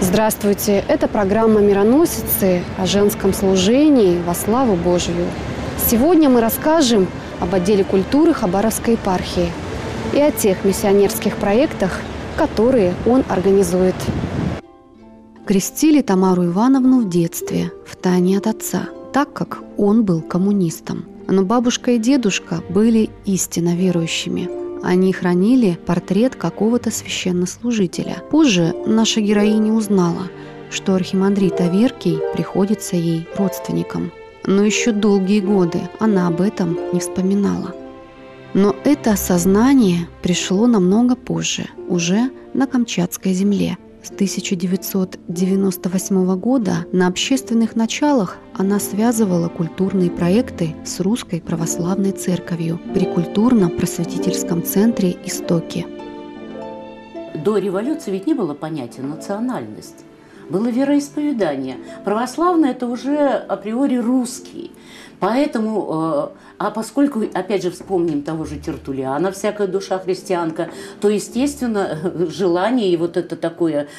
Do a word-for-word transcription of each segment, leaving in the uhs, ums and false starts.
Здравствуйте! Это программа «Мироносицы» о женском служении во славу Божию. Сегодня мы расскажем об отделе культуры Хабаровской епархии и о тех миссионерских проектах, которые он организует. Крестили Тамару Ивановну в детстве, в тайне от отца, так как он был коммунистом. Но бабушка и дедушка были истинно верующими. Они хранили портрет какого-то священнослужителя. Позже наша героиня узнала, что архимандрит Аверкий приходится ей родственником. Но еще долгие годы она об этом не вспоминала. Но это осознание пришло намного позже, уже на Камчатской земле. С тысяча девятьсот девяносто восьмого года на общественных началах она связывала культурные проекты с Русской Православной Церковью при культурно-просветительском центре «Истоки». До революции ведь не было понятия национальность. Было вероисповедание. Православное – это уже априори русский. Поэтому, а поскольку, опять же, вспомним того же Тертуллиана, «Всякая душа христианка», то, естественно, желание и вот это такое,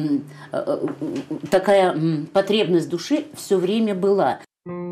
такая потребность души все время была.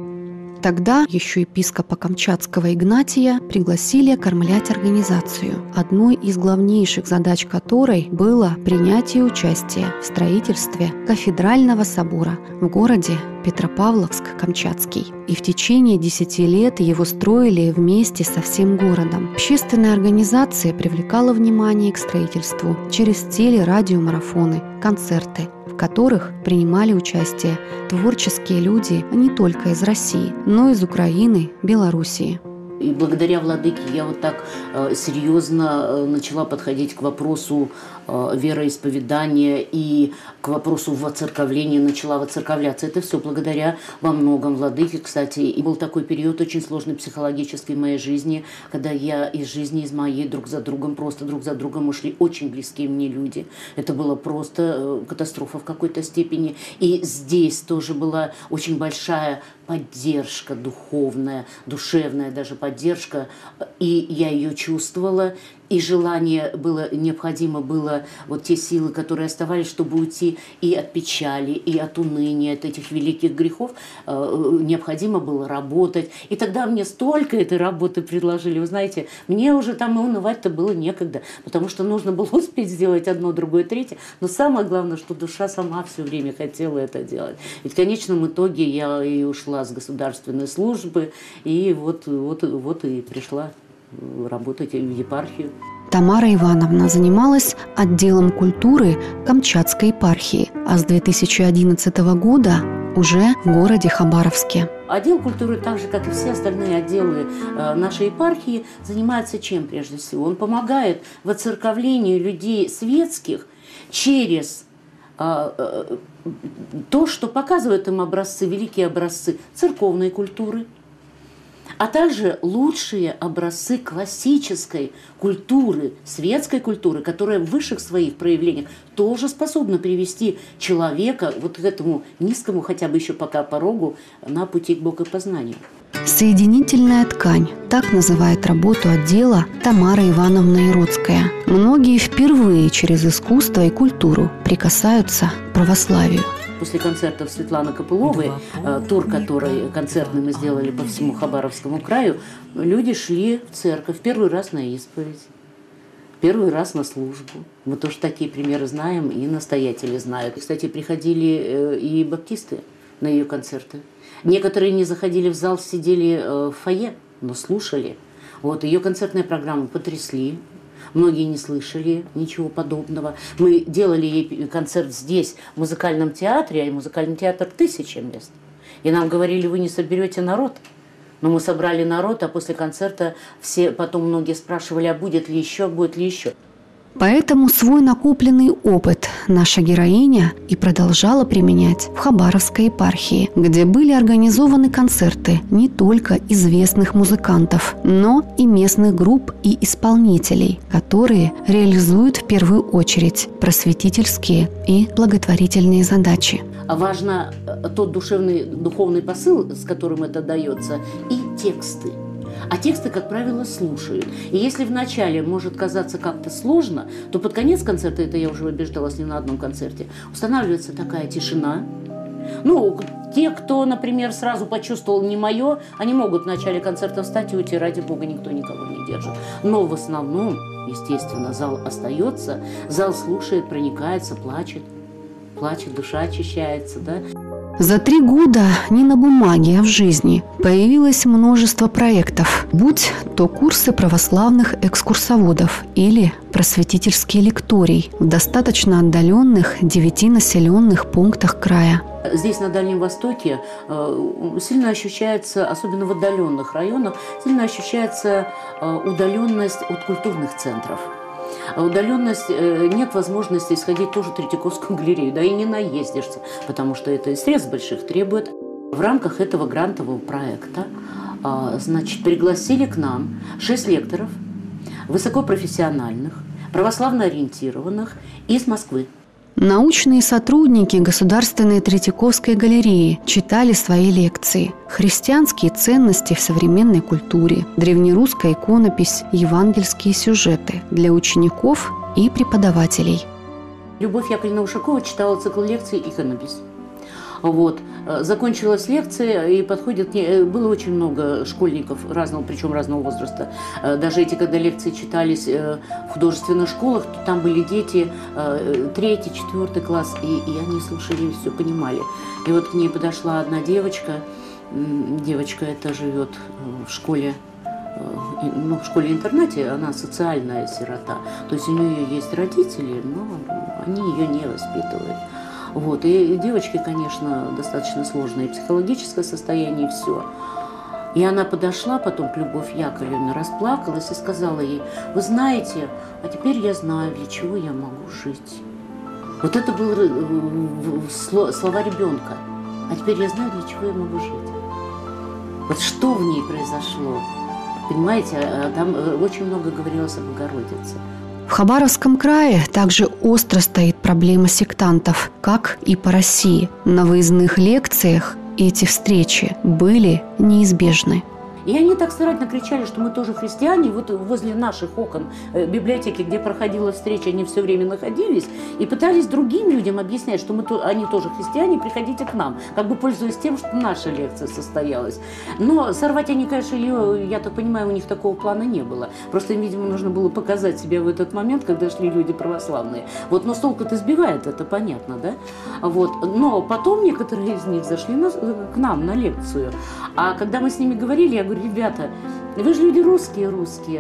Тогда еще епископа Камчатского Игнатия пригласили окормлять организацию, одной из главнейших задач которой было принятие участия в строительстве кафедрального собора в городе Петропавловск-Камчатский. И в течение десяти лет его строили вместе со всем городом. Общественная организация привлекала внимание к строительству через телерадиомарафоны, концерты, в которых принимали участие творческие люди не только из России, но и из Украины, Белоруссии. И благодаря владыке я вот так э, серьезно э, начала подходить к вопросу э, вероисповедания и к вопросу воцерковления, начала воцерковляться. Это все благодаря во многом владыке. Кстати, и был такой период очень сложный психологически в моей жизни, когда я из жизни, из моей друг за другом, просто друг за другом ушли очень близкие мне люди. Это была просто э, катастрофа в какой-то степени. И здесь тоже была очень большая поддержка духовная, душевная даже поддержка, и я ее чувствовала, и желание было, необходимо было, вот те силы, которые оставались, чтобы уйти и от печали, и от уныния, от этих великих грехов, э, необходимо было работать. И тогда мне столько этой работы предложили, вы знаете, мне уже там и унывать-то было некогда, потому что нужно было успеть сделать одно, другое, третье, но самое главное, что душа сама все время хотела это делать. И в конечном итоге я и ушла с государственной службы, и вот, вот, вот и пришла работать в епархию. Тамара Ивановна занималась отделом культуры Камчатской епархии, а с две тысячи одиннадцатого года уже в городе Хабаровске. Отдел культуры, так же, как и все остальные отделы нашей епархии, занимается чем прежде всего? Он помогает воцерковлению людей светских через то, что показывают им образцы, великие образцы церковной культуры, а также лучшие образцы классической культуры, светской культуры, которая в высших своих проявлениях тоже способна привести человека вот к этому низкому, хотя бы еще пока порогу, на пути к богопознанию. Соединительная ткань – так называет работу отдела Тамара Ивановна Иродская. Многие впервые через искусство и культуру прикасаются к православию. После концертов Светланы Копыловой, тур, который концертный мы сделали по всему Хабаровскому краю, люди шли в церковь первый раз на исповедь, первый раз на службу. Мы тоже такие примеры знаем, и настоятели знают. Кстати, приходили и баптисты на ее концерты. Некоторые не заходили в зал, сидели в фойе, но слушали. Вот, ее концертные программы потрясли. Многие не слышали ничего подобного. Мы делали ей концерт здесь, в музыкальном театре, а музыкальный театр тысяча мест. И нам говорили, вы не соберете народ. Но мы собрали народ, а после концерта все, потом многие спрашивали, а будет ли еще, будет ли еще. Поэтому свой накопленный опыт наша героиня и продолжала применять в Хабаровской епархии, где были организованы концерты не только известных музыкантов, но и местных групп и исполнителей, которые реализуют в первую очередь просветительские и благотворительные задачи. А важно тот душевный, духовный посыл, с которым это дается, и тексты. А тексты, как правило, слушают. И если вначале может казаться как-то сложно, то под конец концерта, это я уже убеждалась не на одном концерте, устанавливается такая тишина. Ну, те, кто, например, сразу почувствовал «не мое», они могут в начале концерта встать и уйти, ради бога, никто никого не держит. Но в основном, естественно, зал остается, зал слушает, проникается, плачет, плачет, душа очищается, да. За три года не на бумаге, а в жизни появилось множество проектов, будь то курсы православных экскурсоводов или просветительский лекторий в достаточно отдаленных девяти населенных пунктах края. Здесь, на Дальнем Востоке, сильно ощущается, особенно в отдаленных районах, сильно ощущается удаленность от культурных центров. Удаленность, нет возможности сходить тоже в Третьяковскую галерею, да и не наездишься, потому что это и средств больших требует. В рамках этого грантового проекта, значит, пригласили к нам шесть лекторов, высокопрофессиональных, православно ориентированных из Москвы. Научные сотрудники Государственной Третьяковской галереи читали свои лекции. Христианские ценности в современной культуре, древнерусская иконопись, евангельские сюжеты для учеников и преподавателей. Любовь Яковлевна Ушакова читала цикл лекций «Иконопись». Вот. Закончилась лекция, и подходит... Было очень много школьников разного, причем разного возраста. Даже эти, когда лекции читались в художественных школах, то там были дети третий, четвертый класс, и, и они слушали и все понимали. И вот к ней подошла одна девочка. Девочка эта живет в школе, ну, в школе-интернате, она социальная сирота. То есть у нее есть родители, но они ее не воспитывают. Вот. И девочки, конечно, достаточно сложное психологическое состояние, и все. И она подошла потом к Любовь Яковлевне, расплакалась и сказала ей: вы знаете, а теперь я знаю, для чего я могу жить. Вот это были слова ребенка. А теперь я знаю, для чего я могу жить. Вот что в ней произошло. Понимаете, там очень много говорилось о Богородице. В Хабаровском крае также остро стоит проблема сектантов, как и по России. На выездных лекциях эти встречи были неизбежны. И они так старательно кричали, что мы тоже христиане. Вот возле наших окон библиотеки, где проходила встреча, они все время находились и пытались другим людям объяснять, что мы, они тоже христиане, приходите к нам, как бы пользуясь тем, что наша лекция состоялась. Но сорвать они, конечно, ее, я так понимаю, у них такого плана не было. Просто им, видимо, нужно было показать себя в этот момент, когда шли люди православные. Вот, но с толку-то сбивает, это понятно, да? Вот. Но потом некоторые из них зашли на, к нам на лекцию. А когда мы с ними говорили, я говорю: ребята, вы же люди русские, русские.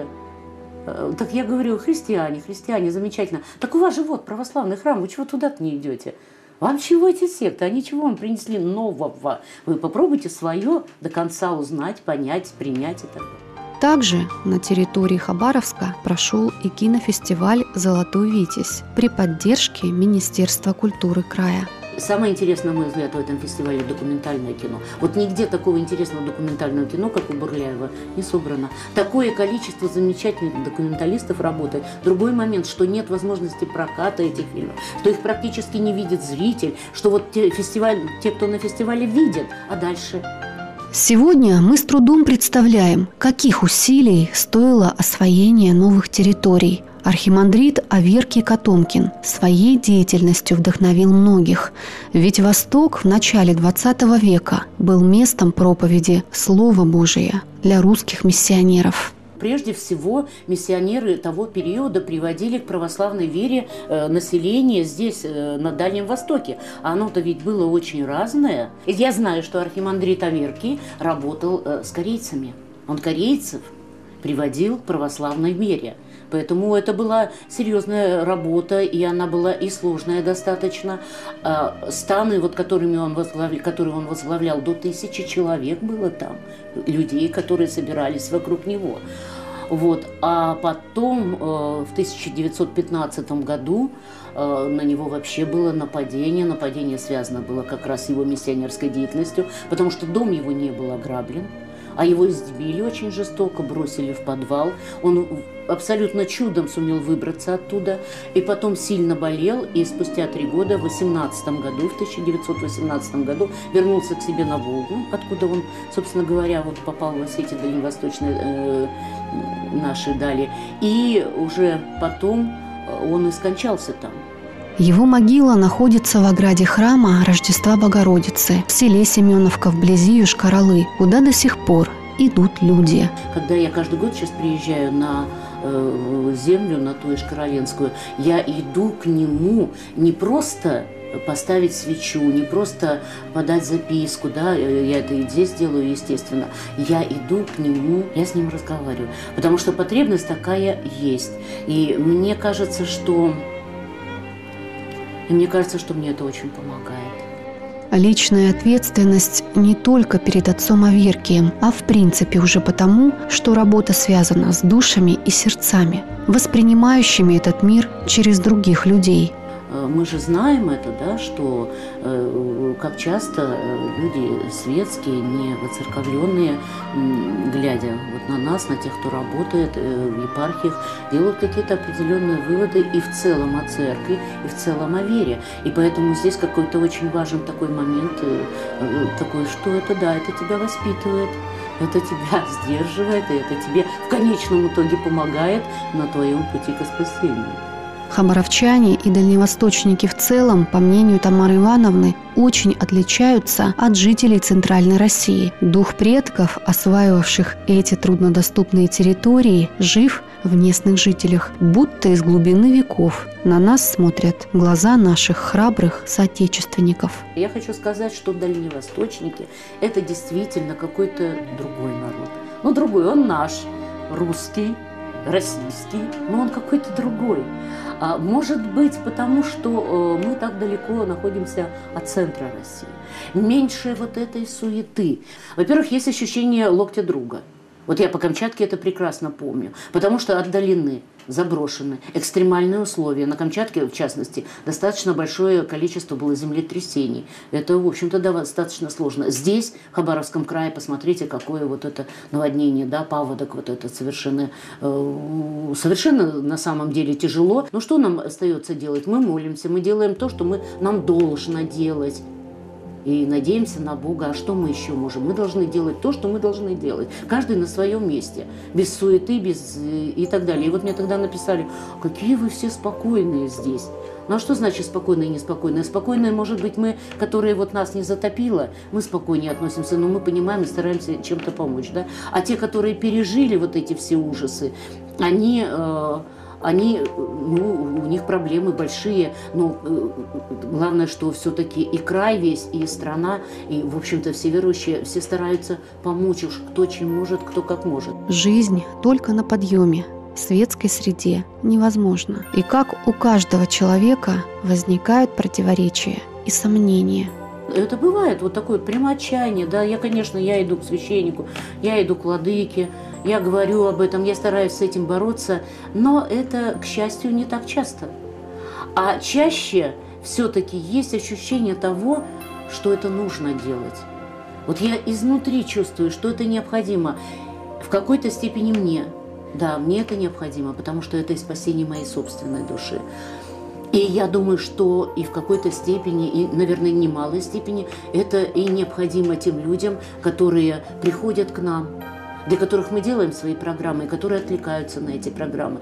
Так я говорю: христиане, христиане, замечательно. Так у вас же вот православный храм, вы чего туда-то не идете? Вам чего эти секты? Они чего вам принесли нового? Вы попробуйте свое до конца узнать, понять, принять это. Также на территории Хабаровска прошел и кинофестиваль «Золотой Витязь» при поддержке Министерства культуры края. Самое интересное, на мой взгляд, в этом фестивале документальное кино. Вот нигде такого интересного документального кино, как у Бурляева, не собрано. Такое количество замечательных документалистов работает. Другой момент, что нет возможности проката этих фильмов, что их практически не видит зритель, что вот те, фестиваль, те, кто на фестивале, видят, а дальше... Сегодня мы с трудом представляем, каких усилий стоило освоение новых территорий. Архимандрит Аверкий Котомкин своей деятельностью вдохновил многих. Ведь Восток в начале двадцатого века был местом проповеди Слова Божия для русских миссионеров. Прежде всего, миссионеры того периода приводили к православной вере э, население здесь, э, на Дальнем Востоке. А оно-то ведь было очень разное. И я знаю, что архимандрит Аверкий работал э, с корейцами. Он корейцев приводил к православной вере. Поэтому это была серьезная работа, и она была и сложная достаточно. Станы, вот, которыми он возглавлял, которые он возглавлял, до тысячи человек было там, людей, которые собирались вокруг него. Вот. А потом, в тысяча девятьсот пятнадцатом году, на него вообще было нападение. Нападение связано было как раз с его миссионерской деятельностью, потому что дом его не был ограблен. а его избили очень жестоко, бросили в подвал. Он абсолютно чудом сумел выбраться оттуда, и потом сильно болел, и спустя три года, в восемнадцатом году, в тысяча девятьсот восемнадцатом году, вернулся к себе на Волгу, откуда он, собственно говоря, вот попал в эти дальневосточные э, наши дали, и уже потом он и скончался там. Его могила находится в ограде храма Рождества Богородицы в селе Семеновка вблизи Йошкар-Олы, куда до сих пор идут люди. Когда я каждый год сейчас приезжаю на э, землю, на ту Йошкар-Оленскую, я иду к нему не просто поставить свечу, не просто подать записку, да, я это и здесь делаю, естественно. Я иду к нему, я с ним разговариваю, потому что потребность такая есть. И мне кажется, что... И мне кажется, что мне это очень помогает. Личная ответственность не только перед отцом Аверкием, а в принципе уже потому, что работа связана с душами и сердцами, воспринимающими этот мир через других людей. Мы же знаем это, да, что э, как часто люди светские, не воцерковленные, глядя вот на нас, на тех, кто работает э, в епархиях, делают какие-то определенные выводы и в целом о церкви, и в целом о вере. И поэтому здесь какой-то очень важен такой момент, э, э, такой, что это, да, это тебя воспитывает, это тебя сдерживает, и это тебе в конечном итоге помогает на твоем пути к спасению. Хабаровчане и дальневосточники в целом, по мнению Тамары Ивановны, очень отличаются от жителей Центральной России. Дух предков, осваивавших эти труднодоступные территории, жив в местных жителях, будто из глубины веков. На нас смотрят глаза наших храбрых соотечественников. Я хочу сказать, что дальневосточники – это действительно какой-то другой народ. Ну, другой, он наш, русский, российский, но он какой-то другой. А может быть, потому что мы так далеко находимся от центра России. Меньше вот этой суеты. Во-первых, есть ощущение локтя друга. Вот я по Камчатке это прекрасно помню, потому что отдалены, заброшены, экстремальные условия. На Камчатке, в частности, достаточно большое количество было землетрясений. Это, в общем-то, достаточно сложно. Здесь, в Хабаровском крае, посмотрите, какое вот это наводнение, да, паводок, вот это совершенно, э, совершенно на самом деле тяжело. Но что нам остается делать? Мы молимся, мы делаем то, что мы, нам должно делать. И надеемся на Бога. А что мы еще можем? Мы должны делать то, что мы должны делать. Каждый на своем месте. Без суеты, без и так далее. И вот мне тогда написали, какие вы все спокойные здесь. Ну а что значит спокойные и неспокойные? Спокойные, может быть, мы, которые вот нас не затопило, мы спокойнее относимся, но мы понимаем и стараемся чем-то помочь. Да? А те, которые пережили вот эти все ужасы, они... Э, Они, ну, у них проблемы большие, но э, главное, что все-таки и край весь, и страна, и, в общем-то, все верующие, все стараются помочь уж, кто чем может, кто как может. Жизнь только на подъеме, в светской среде невозможно. И как у каждого человека возникают противоречия и сомнения. Это бывает, вот такое прямо отчаяние, да, я, конечно, я иду к священнику, я иду к владыке, я говорю об этом, я стараюсь с этим бороться, но это, к счастью, не так часто. А чаще все-таки есть ощущение того, что это нужно делать. Вот я изнутри чувствую, что это необходимо в какой-то степени мне. Да, мне это необходимо, потому что это и спасение моей собственной души. И я думаю, что и в какой-то степени, и, наверное, в немалой степени, это и необходимо тем людям, которые приходят к нам, для которых мы делаем свои программы, и которые откликаются на эти программы.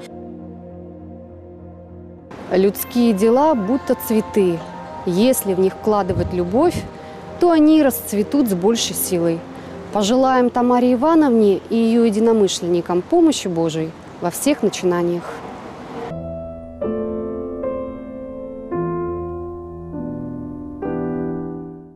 Людские дела будто цветы. Если в них вкладывать любовь, то они расцветут с большей силой. Пожелаем Тамаре Ивановне и ее единомышленникам помощи Божией во всех начинаниях.